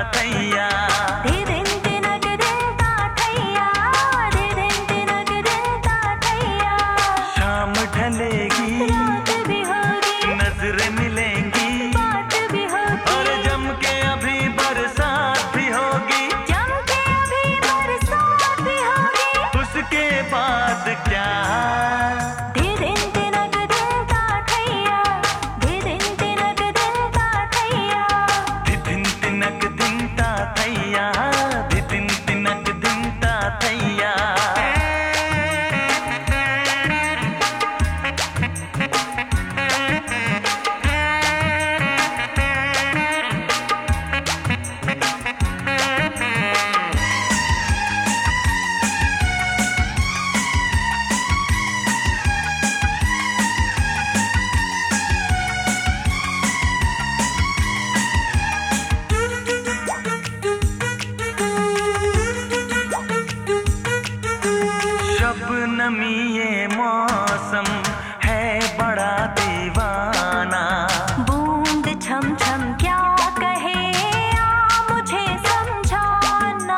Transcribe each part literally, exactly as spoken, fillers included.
थैया। धिदिन तिनक दिनता थैया, धिदिन तिनक दिनता थैया। शाम ढलेगी, रात भी होगी, नजरें मिलेंगी, बात भी होगी, और जम के अभी बरसात भी होगी। जम के अभी बरसात भी होगी। उसके बाद क्या? धिदिन तिनक दिनता थैया, धिदिन तिनक दिनता थैया। धिदिन तिनक दिनता थैया, धिदिन तिनक दिनता थैया। शबनमी ये मौसम है बड़ा दीवाना। बूंद छम छम क्या कहे, आ मुझे समझाना।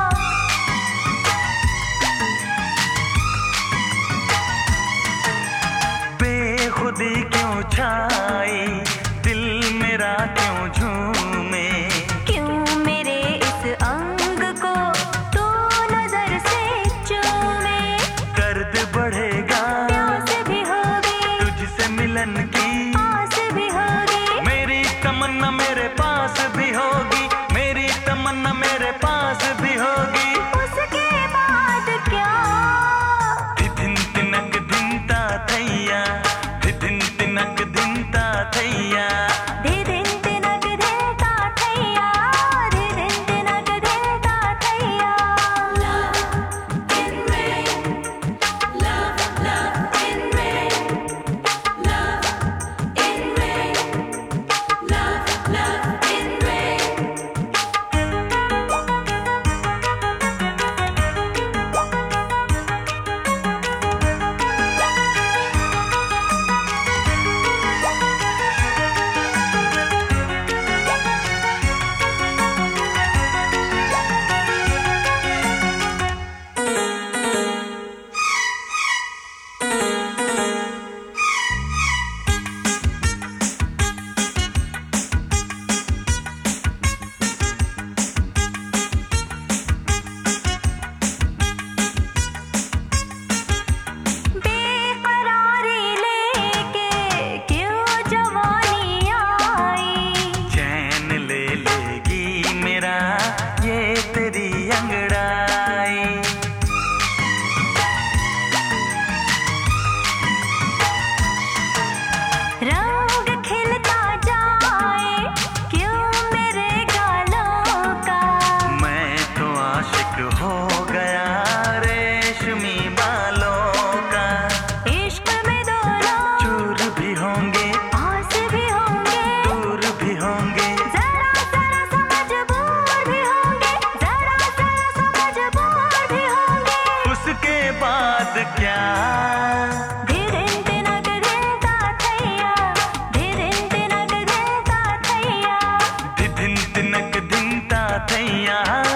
बेखुदी क्यों छाई, दिल मेरा क्यों झूमे। क्यों मेरे इस अंग को तू नजर से चूमे। दर्द बढ़ेगा, प्यास भी होगी, तुझसे मिलन की आस भी होगी। मेरी तमन्ना मेरे पास भी होगी, मेरी तमन्ना मेरे पास भी होगी। उसके बाद क्या? धिदिन तिनक दिनता थैया, धिदिन तिनक दिनता थैया। धिदिन तिनक दिनता थैया, धिदिन तिनक दिनता थैया। Love in rain, love, love in rain, love in rain, love, love in rain. बेकरारी लेके क्यों जवानी आई। चैन ले लेगी मेरा ये तेरी अंगड़ाई। रंग खिलता जाए क्यों मेरे गालों का। मैं तो आशिक हो गया रेशमी बालों का। इश्क में दोनों चूर भी होंगे, आस भी होंगे, दूर भी होंगे। जरा जरा सा मजबूर भी होंगे, जरा जरा सा मजबूर भी होंगे। उसके बाद क्या? धिदिन तिनक दिनता थैया, धिदिन तिनक दिनता थैया। धिदिन तिनक दिनता थैया।